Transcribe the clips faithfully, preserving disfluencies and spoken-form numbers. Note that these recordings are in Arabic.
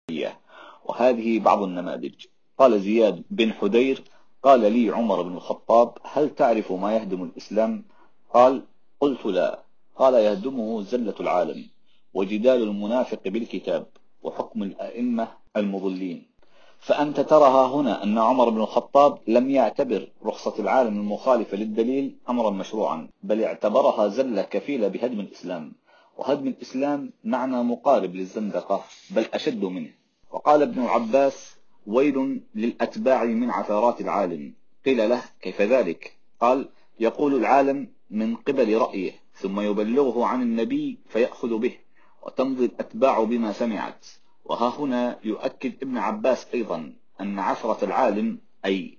وهذه بعض النماذج. قال زياد بن حدير: قال لي عمر بن الخطاب: هل تعرف ما يهدم الإسلام؟ قال: قلت لا. قال: يهدمه زلة العالم، وجدال المنافق بالكتاب، وحكم الأئمة المضلين. فأنت ترى هنا أن عمر بن الخطاب لم يعتبر رخصة العالم المخالفة للدليل أمرا مشروعا، بل اعتبرها زلة كفيلة بهدم الإسلام، وهدم الإسلام معنى مقارب للزندقة بل أشد منه. وقال ابن عباس: ويل للأتباع من عثرات العالم. قيل له: كيف ذلك؟ قال: يقول العالم من قبل رأيه، ثم يبلغه عن النبي فيأخذ به، وتمضي الأتباع بما سمعت. وها هنا يؤكد ابن عباس أيضا أن عثرة العالم، أي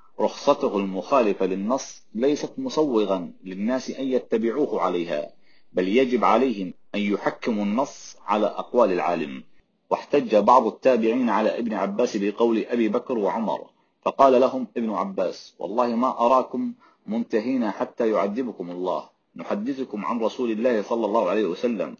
رخصته المخالفة للنص، ليست مصوغا للناس أن يتبعوه عليها، بل يجب عليهم أن يحكموا النص على أقوال العالم. واحتج بعض التابعين على ابن عباس بقول أبي بكر وعمر، فقال لهم ابن عباس: والله ما أراكم منتهين حتى يعذبكم الله، نحدثكم عن رسول الله صلى الله عليه وسلم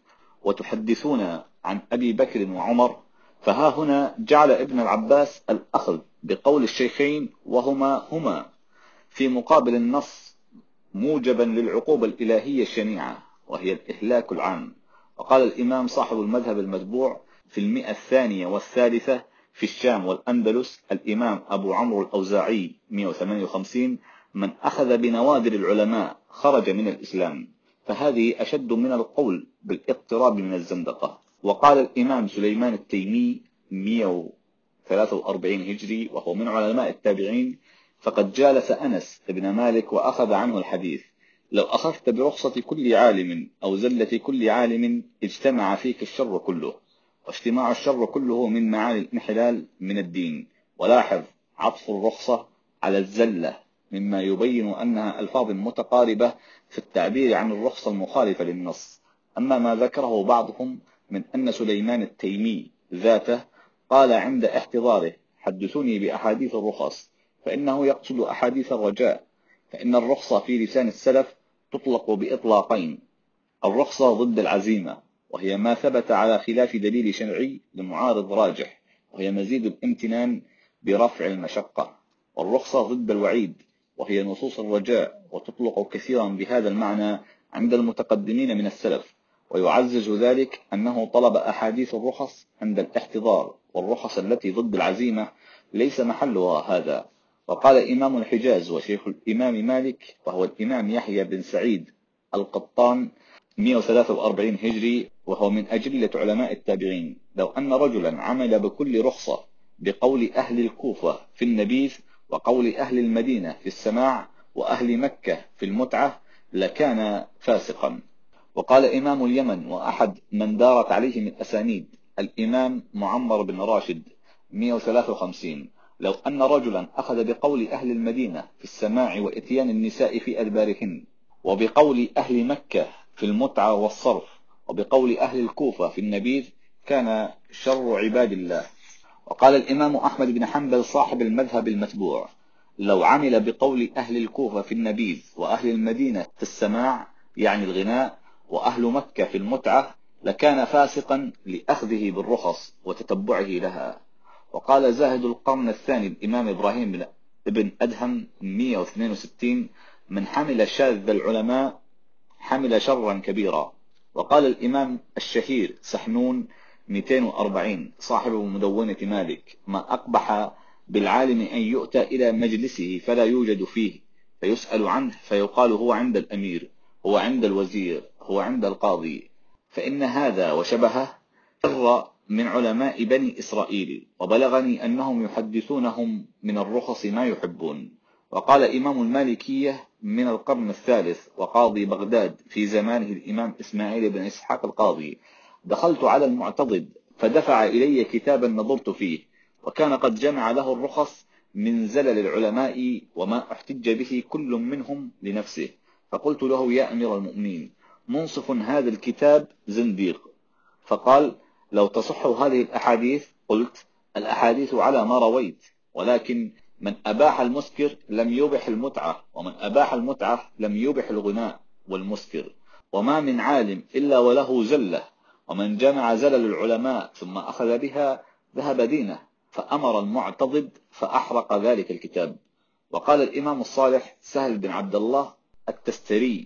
وتحدثون عن أبي بكر وعمر. فها هنا جعل ابن العباس الأخذ بقول الشيخين وهما هما في مقابل النص موجبا للعقوبة الإلهية الشنيعة، وهي الإهلاك العام. وقال الإمام صاحب المذهب المتبوع في المئة الثانية والثالثة في الشام والأندلس، الإمام أبو عمرو الأوزاعي مئة وثمانية وخمسين: من أخذ بنوادر العلماء خرج من الإسلام. فهذه أشد من القول بالاقتراب من الزندقة. وقال الإمام سليمان التيمي مئة وثلاثة وأربعين هجري، وهو من علماء التابعين: فقد جالس أنس بن مالك وأخذ عنه الحديث: لو أخذت برخصة كل عالم أو زلة كل عالم اجتمع فيك الشر كله، واجتماع الشر كله من معاني الانحلال من الدين. ولاحظ عطف الرخصة على الزلة مما يبين أنها ألفاظ متقاربة في التعبير عن الرخصة المخالفة للنص. أما ما ذكره بعضهم من أن سليمان التيمي ذاته قال عند احتضاره: حدثوني بأحاديث الرخص، فإنه يقصد أحاديث الرجاء، فإن الرخصة في لسان السلف تطلق بإطلاقين: الرخصة ضد العزيمة، وهي ما ثبت على خلاف دليل شرعي لمعارض راجح، وهي مزيد الامتنان برفع المشقة. والرخصة ضد الوعيد، وهي نصوص الرجاء، وتطلق كثيرا بهذا المعنى عند المتقدمين من السلف. ويعزز ذلك أنه طلب أحاديث الرخص عند الاحتضار، والرخص التي ضد العزيمة ليس محلها هذا. وقال إمام الحجاز وشيخ الإمام مالك، وهو الإمام يحيى بن سعيد القطان مئة وثلاثة وأربعين هجري، وهو من أجلة علماء التابعين: لو أن رجلا عمل بكل رخصة بقول أهل الكوفة في النبيذ، وقول أهل المدينة في السماع، وأهل مكة في المتعة، لكان فاسقا. وقال إمام اليمن وأحد من دارت عليه من أسانيد، الإمام معمر بن راشد مئة وثلاثة وخمسين: لو أن رجلا أخذ بقول أهل المدينة في السماع وإتيان النساء في أدبارهن، وبقول أهل مكة في المتعة والصرف، وبقول أهل الكوفة في النبيذ، كان شر عباد الله. وقال الإمام أحمد بن حنبل صاحب المذهب المتبوع: لو عمل بقول أهل الكوفة في النبيذ، وأهل المدينة في السماع يعني الغناء، وأهل مكة في المتعة، لكان فاسقا لأخذه بالرخص وتتبعه لها. وقال زاهد القرن الثاني الإمام إبراهيم بن أدهم مئة واثنين وستين: من حمل شاذ العلماء حمل شرا كبيرا. وقال الإمام الشهير سحنون مئتين وأربعين صاحب مدونة مالك: ما أقبح بالعالم أن يؤتى إلى مجلسه فلا يوجد فيه، فيسأل عنه فيقال هو عند الأمير، هو عند الوزير، هو عند القاضي. فإن هذا وشبهه شر من علماء بني إسرائيل، وبلغني أنهم يحدثونهم من الرخص ما يحبون. وقال إمام المالكية من القرن الثالث وقاضي بغداد في زمانه الإمام إسماعيل بن إسحاق القاضي: دخلت على المعتضد فدفع إلي كتابا نظرت فيه، وكان قد جمع له الرخص من زلل العلماء وما احتج به كل منهم لنفسه، فقلت له: يا أمير المؤمنين، منصف هذا الكتاب زنديق. فقال: لو تصح هذه الأحاديث. قلت: الأحاديث على ما رويت، ولكن من أباح المسكر لم يبح المتعة، ومن أباح المتعة لم يبح الغناء والمسكر، وما من عالم إلا وله زلة، ومن جمع زلل العلماء ثم أخذ بها ذهب دينه، فأمر المعتضد فأحرق ذلك الكتاب. وقال الإمام الصالح سهل بن عبد الله التستري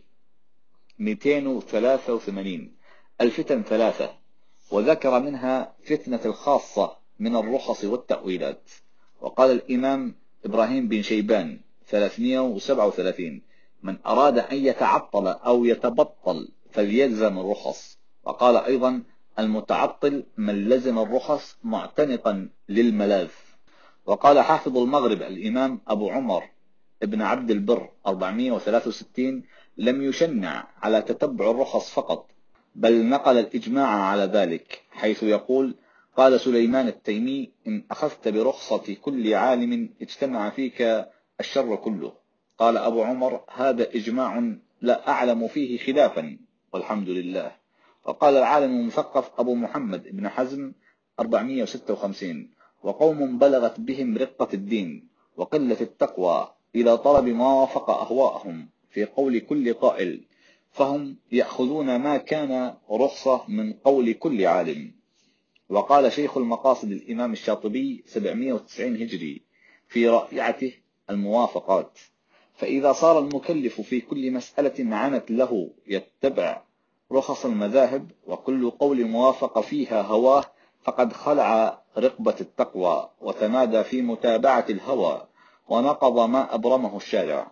مئتين وثلاثة وثمانين: الفتن ثلاثة، وذكر منها فتنة الخاصة من الرخص والتأويلات. وقال الإمام إبراهيم بن شيبان ثلاثمئة وسبعة وثلاثين: من أراد أن يتعطل أو يتبطل فليلزم الرخص. وقال أيضا: المتعطل من لزم الرخص معتنقا للملاذ. وقال حافظ المغرب الإمام أبو عمر ابن عبد البر أربعمئة وثلاثة وستين: لم يشنع على تتبع الرخص فقط، بل نقل الإجماع على ذلك، حيث يقول: قال سليمان التيمي: إن أخذت برخصة كل عالم اجتمع فيك الشر كله. قال أبو عمر: هذا إجماع لا أعلم فيه خلافا والحمد لله. وقال العالم المثقف أبو محمد بن حزم أربعمئة وستة وخمسين: وقوم بلغت بهم رقة الدين وقلة التقوى إلى طلب ما وافق أهواءهم في قول كل قائل، فهم يأخذون ما كان رخصة من قول كل عالم. وقال شيخ المقاصد الإمام الشاطبي سبعمئة وتسعين هجري في رائعته الموافقات: فإذا صار المكلف في كل مسألة عنت له يتبع رخص المذاهب وكل قول موافق فيها هواه، فقد خلع رقبة التقوى وتمادى في متابعة الهوى ونقض ما أبرمه الشارع.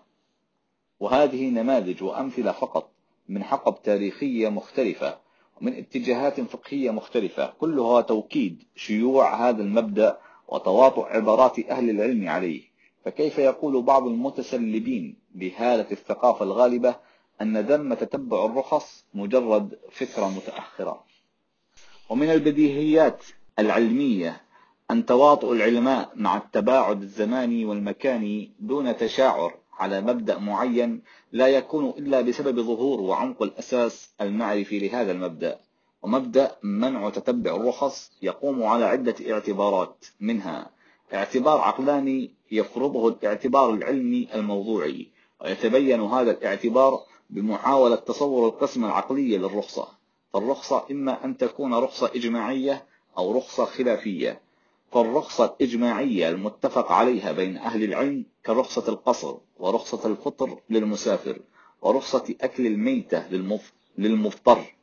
وهذه نماذج وأمثلة فقط من حقب تاريخية مختلفة ومن اتجاهات فقهية مختلفة، كلها توكيد شيوع هذا المبدأ وتواطؤ عبارات أهل العلم عليه. فكيف يقول بعض المتسلبين بهالة الثقافة الغالبة أن ذم تتبع الرخص مجرد فكرة متأخرة؟ ومن البديهيات العلمية أن تواطؤ العلماء مع التباعد الزماني والمكاني دون تشاعر على مبدأ معين لا يكون إلا بسبب ظهور وعمق الأساس المعرفي لهذا المبدأ. ومبدأ منع تتبع الرخص يقوم على عدة اعتبارات، منها اعتبار عقلاني يفرضه الاعتبار العلمي الموضوعي، ويتبين هذا الاعتبار بمحاولة تصور القسم العقلي للرخصة. فالرخصة إما أن تكون رخصة إجماعية أو رخصة خلافية. فالرخصة الإجماعية المتفق عليها بين أهل العلم كرخصة القصر ورخصة الفطر للمسافر ورخصة أكل الميتة للمضطر،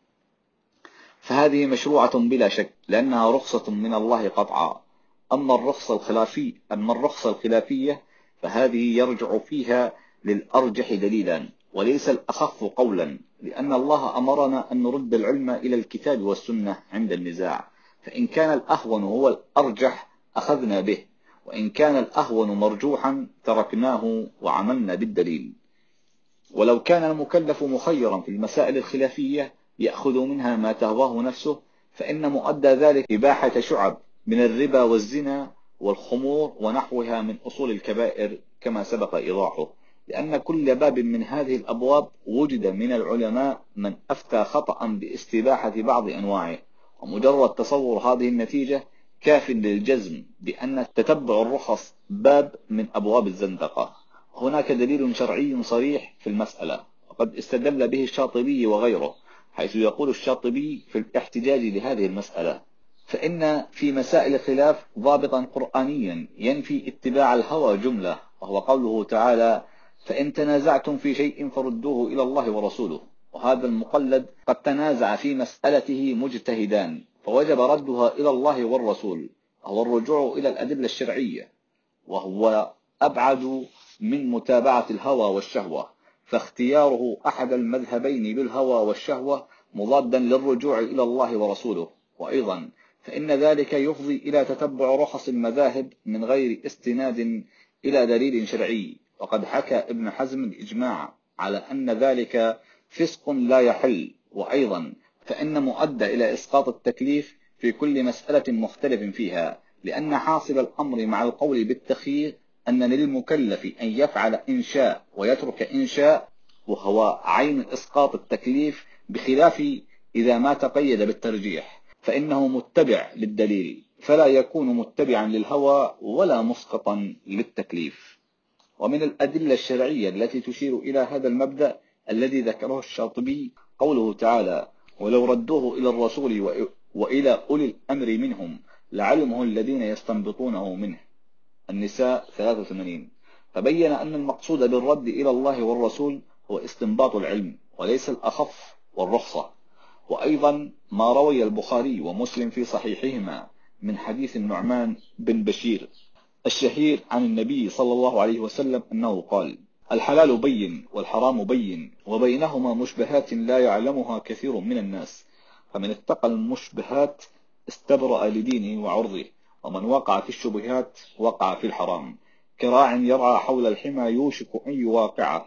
فهذه مشروعة بلا شك لأنها رخصة من الله قطعا. أما الرخصة الخلافية أما الرخصة الخلافية فهذه يرجع فيها للأرجح دليلا وليس الأخف قولا، لأن الله أمرنا أن نرد العلم إلى الكتاب والسنة عند النزاع، فإن كان الأهون هو الأرجح أخذنا به، وإن كان الأهون مرجوحا تركناه وعملنا بالدليل. ولو كان المكلف مخيرا في المسائل الخلافية يأخذ منها ما تهواه نفسه، فإن مؤدى ذلك إباحة شعب من الربا والزنا والخمور ونحوها من أصول الكبائر كما سبق إيضاحه، لأن كل باب من هذه الأبواب وجد من العلماء من أفتى خطأ باستباحة بعض أنواعه، ومجرد تصور هذه النتيجة كاف للجزم بأن تتبع الرخص باب من أبواب الزندقة. هناك دليل شرعي صريح في المسألة وقد استدل به الشاطبي وغيره، حيث يقول الشاطبي في الاحتجاج لهذه المسألة: فإن في مسائل الخلاف ضابطا قرآنيا ينفي اتباع الهوى جملة، وهو قوله تعالى: فإن تنازعتم في شيء فردوه إلى الله ورسوله. وهذا المقلد قد تنازع في مسألته مجتهدان فوجب ردها إلى الله والرسول، وهو الرجوع إلى الأدلة الشرعية، وهو أبعد من متابعة الهوى والشهوة، فاختياره أحد المذهبين بالهوى والشهوة مضادا للرجوع إلى الله ورسوله. وأيضا فإن ذلك يفضي إلى تتبع رخص المذاهب من غير استناد إلى دليل شرعي، وقد حكى ابن حزم الإجماع على أن ذلك فسق لا يحل. وأيضا فإن مؤدى إلى إسقاط التكليف في كل مسألة مختلف فيها، لأن حاصل الأمر مع القول بالتخيير أن للمكلف أن يفعل إن شاء ويترك إن شاء، وهو عين إسقاط التكليف، بخلاف إذا ما تقيد بالترجيح فإنه متبع للدليل فلا يكون متبعا للهوى ولا مسقطا للتكليف. ومن الأدلة الشرعية التي تشير إلى هذا المبدأ الذي ذكره الشاطبي قوله تعالى: ولو ردوه إلى الرسول وإلى أولي الأمر منهم لعلمه الذين يستنبطونه منه. النساء ثلاثة وثمانين. فبين أن المقصود بالرد إلى الله والرسول هو استنباط العلم وليس الأخف والرخصة. وأيضا ما روي البخاري ومسلم في صحيحهما من حديث النعمان بن بشير الشهير عن النبي صلى الله عليه وسلم أنه قال: الحلال بين والحرام بين وبينهما مشبهات لا يعلمها كثير من الناس، فمن اتقى المشبهات استبرأ لدينه وعرضه، ومن وقع في الشبهات وقع في الحرام، كراع يرعى حول الحمى يوشك أن يواقعه،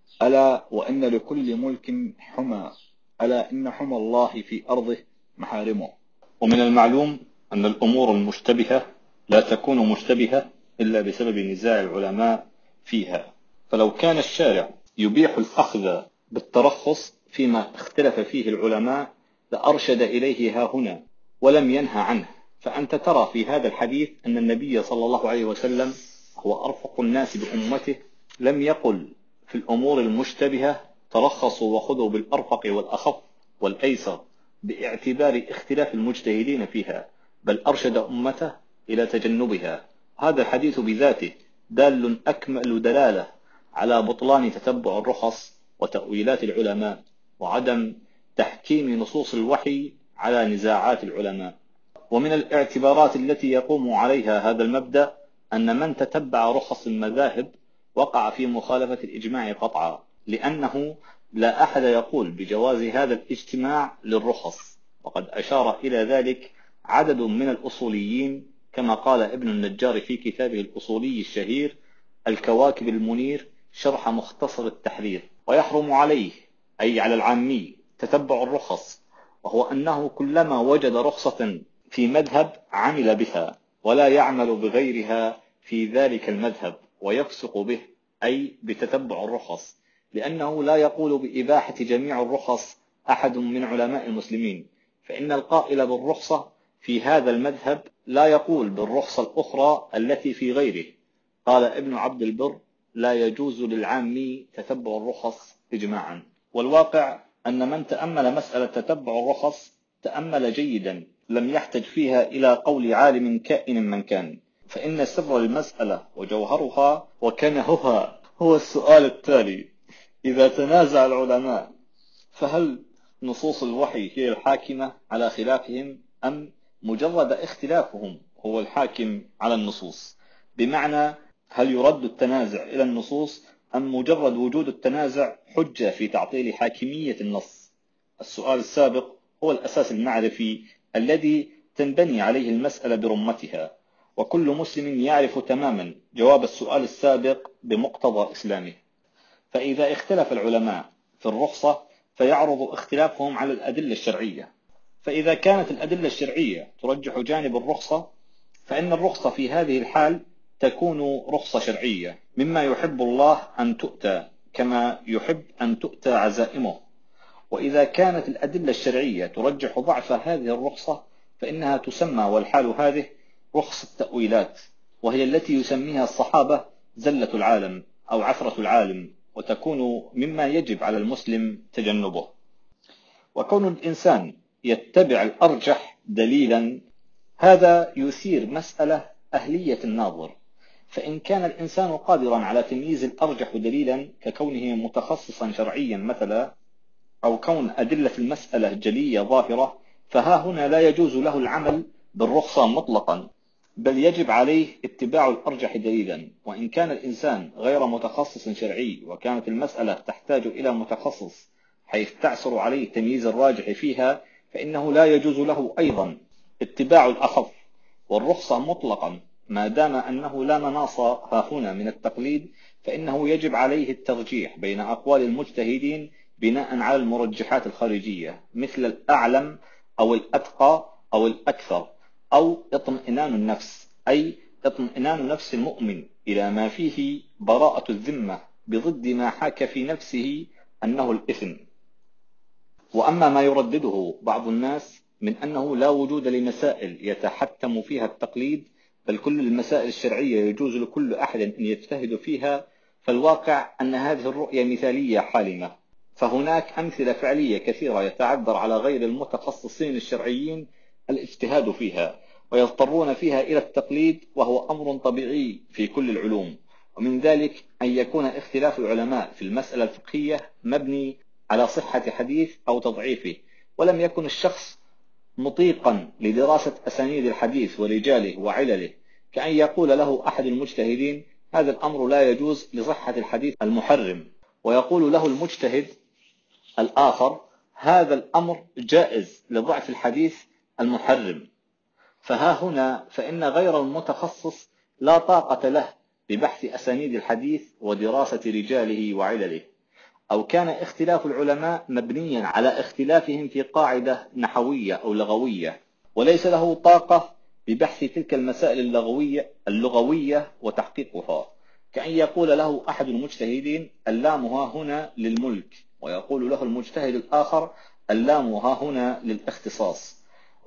ألا وإن لكل ملك حمى، ألا إن حمى الله في أرضه محارمه. ومن المعلوم أن الأمور المشتبهة لا تكون مشتبهة إلا بسبب نزاع العلماء فيها، فلو كان الشارع يبيح الأخذ بالترخص فيما اختلف فيه العلماء لأرشد إليه ها هنا ولم ينهى عنه. فأنت ترى في هذا الحديث أن النبي صلى الله عليه وسلم هو أرفق الناس بأمته لم يقل في الأمور المشتبهة ترخصوا وخذوا بالأرفق والأخف والأيسر باعتبار اختلاف المجتهدين فيها، بل أرشد أمته إلى تجنبها. هذا الحديث بذاته دال أكمل دلالة على بطلان تتبع الرخص وتأويلات العلماء وعدم تحكيم نصوص الوحي على نزاعات العلماء. ومن الاعتبارات التي يقوم عليها هذا المبدأ أن من تتبع رخص المذاهب وقع في مخالفة الإجماع قطعا، لأنه لا أحد يقول بجواز هذا الاجتماع للرخص، وقد أشار إلى ذلك عدد من الأصوليين كما قال ابن النجار في كتابه الأصولي الشهير الكواكب المنير شرح مختصر التحرير. ويحرم عليه أي على العامي تتبع الرخص، وهو أنه كلما وجد رخصة في مذهب عمل بها ولا يعمل بغيرها في ذلك المذهب ويفسق به، أي بتتبع الرخص، لأنه لا يقول بإباحة جميع الرخص أحد من علماء المسلمين، فإن القائل بالرخصة في هذا المذهب لا يقول بالرخصة الأخرى التي في غيره. قال ابن عبد البر: لا يجوز للعامي تتبع الرخص إجماعا. والواقع أن من تأمل مسألة تتبع الرخص تأمل جيدا لم يحتج فيها إلى قول عالم كائن من كان، فإن سر المسألة وجوهرها وكنهها هو السؤال التالي: إذا تنازع العلماء فهل نصوص الوحي هي الحاكمة على خلافهم، أم مجرد اختلافهم هو الحاكم على النصوص؟ بمعنى هل يرد التنازع إلى النصوص أم مجرد وجود التنازع حجة في تعطيل حاكمية النص؟ السؤال السابق هو الأساس المعرفي الذي تنبني عليه المسألة برمتها، وكل مسلم يعرف تماما جواب السؤال السابق بمقتضى إسلامه. فإذا اختلف العلماء في الرخصة فيعرض اختلافهم على الأدلة الشرعية، فإذا كانت الأدلة الشرعية ترجح جانب الرخصة فإن الرخصة في هذه الحال تكون رخصة شرعية مما يحب الله أن تؤتى كما يحب أن تؤتى عزائمه. وإذا كانت الأدلة الشرعية ترجح ضعف هذه الرخصة فإنها تسمى والحال هذه رخصة التأويلات، وهي التي يسميها الصحابة زلة العالم أو عثرة العالم، وتكون مما يجب على المسلم تجنبه. وكون الإنسان يتبع الأرجح دليلا هذا يثير مسألة أهلية الناظر، فإن كان الإنسان قادرا على تمييز الأرجح دليلا ككونه متخصصا شرعيا مثلا، أو كون أدلة المسألة جلية ظاهرة، فها هنا لا يجوز له العمل بالرخصة مطلقا، بل يجب عليه اتباع الأرجح دليلا. وإن كان الإنسان غير متخصص شرعي وكانت المسألة تحتاج إلى متخصص حيث تعسر عليه تمييز الراجح فيها، فإنه لا يجوز له أيضا اتباع الأخف والرخصة مطلقا، ما دام أنه لا مناص ها هنا من التقليد، فإنه يجب عليه الترجيح بين أقوال المجتهدين بناء على المرجحات الخارجية مثل الأعلم أو الأتقى أو الأكثر، أو اطمئنان النفس، أي اطمئنان نفس المؤمن إلى ما فيه براءة الذمة بضد ما حاك في نفسه أنه الإثم. وأما ما يردده بعض الناس من أنه لا وجود لمسائل يتحتم فيها التقليد بل كل المسائل الشرعية يجوز لكل أحد أن يجتهد فيها، فالواقع أن هذه الرؤية مثالية حالمة، فهناك أمثلة فعلية كثيرة يتعذر على غير المتخصصين الشرعيين الاجتهاد فيها، ويضطرون فيها إلى التقليد، وهو أمر طبيعي في كل العلوم. ومن ذلك أن يكون اختلاف العلماء في المسألة الفقهية مبني على صحة حديث أو تضعيفه، ولم يكن الشخص مطيقا لدراسة أسانيد الحديث ورجاله وعلله، كأن يقول له أحد المجتهدين هذا الأمر لا يجوز لصحة الحديث المحرم، ويقول له المجتهد الآخر هذا الأمر جائز لضعف الحديث المحرم. فها هنا فإن غير المتخصص لا طاقة له ببحث أسانيد الحديث ودراسة رجاله وعلله، أو كان اختلاف العلماء مبنيا على اختلافهم في قاعدة نحوية أو لغوية، وليس له طاقة ببحث تلك المسائل اللغوية, اللغوية وتحقيقها، كأن يقول له أحد المجتهدين اللام ها هنا للملك، ويقول له المجتهد الآخر اللام ها هنا للاختصاص.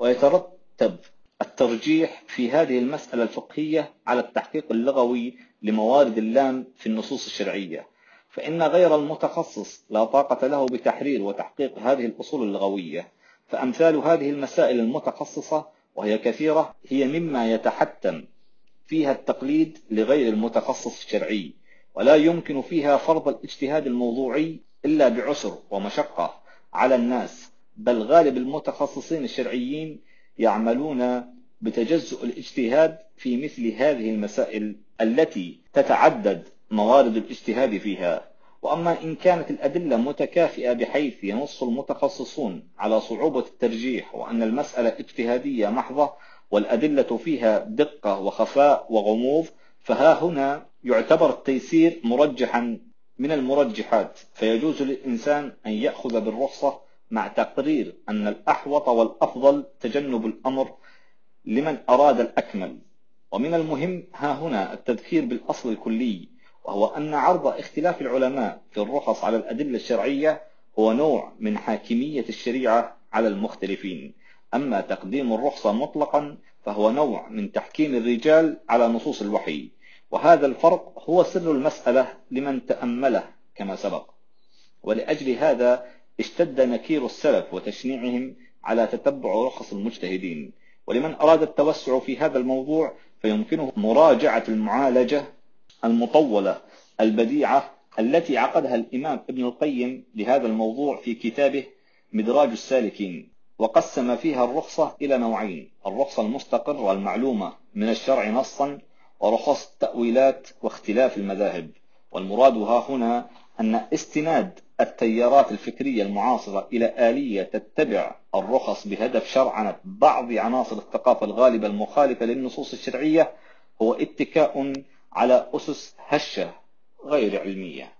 ويترتب الترجيح في هذه المسألة الفقهية على التحقيق اللغوي لموارد اللام في النصوص الشرعية، فإن غير المتخصص لا طاقة له بتحرير وتحقيق هذه الأصول اللغوية. فأمثال هذه المسائل المتخصصة وهي كثيرة هي مما يتحتم فيها التقليد لغير المتخصص الشرعي، ولا يمكن فيها فرض الاجتهاد الموضوعي إلا بعسر ومشقة على الناس، بل غالب المتخصصين الشرعيين يعملون بتجزؤ الاجتهاد في مثل هذه المسائل التي تتعدد موارد الاجتهاد فيها. وأما إن كانت الأدلة متكافئة بحيث ينص المتخصصون على صعوبة الترجيح وأن المسألة اجتهادية محضة والأدلة فيها دقة وخفاء وغموض، فها هنا يعتبر التيسير مرجحا من المرجحات، فيجوز للإنسان أن يأخذ بالرخصة مع تقرير أن الأحوط والأفضل تجنب الأمر لمن أراد الأكمل. ومن المهم ها هنا التذكير بالأصل الكلي، وهو أن عرض اختلاف العلماء في الرخص على الأدلة الشرعية هو نوع من حاكمية الشريعة على المختلفين، أما تقديم الرخصة مطلقا فهو نوع من تحكيم الرجال على نصوص الوحي، وهذا الفرق هو سر المسألة لمن تأمله كما سبق. ولأجل هذا اشتد نكير السلف وتشنيعهم على تتبع رخص المجتهدين. ولمن أراد التوسع في هذا الموضوع فيمكنه مراجعة المعالجة المطولة البديعة التي عقدها الإمام ابن القيم لهذا الموضوع في كتابه مدراج السالكين، وقسم فيها الرخصة إلى نوعين: الرخصة المستقرة والمعلومة من الشرع نصا، ورخص التأويلات واختلاف المذاهب. والمراد ها هنا أن استناد التيارات الفكرية المعاصرة إلى آلية تتبع الرخص بهدف شرعنة بعض عناصر الثقافة الغالبة المخالفة للنصوص الشرعية هو اتكاء على أسس هشة غير علمية.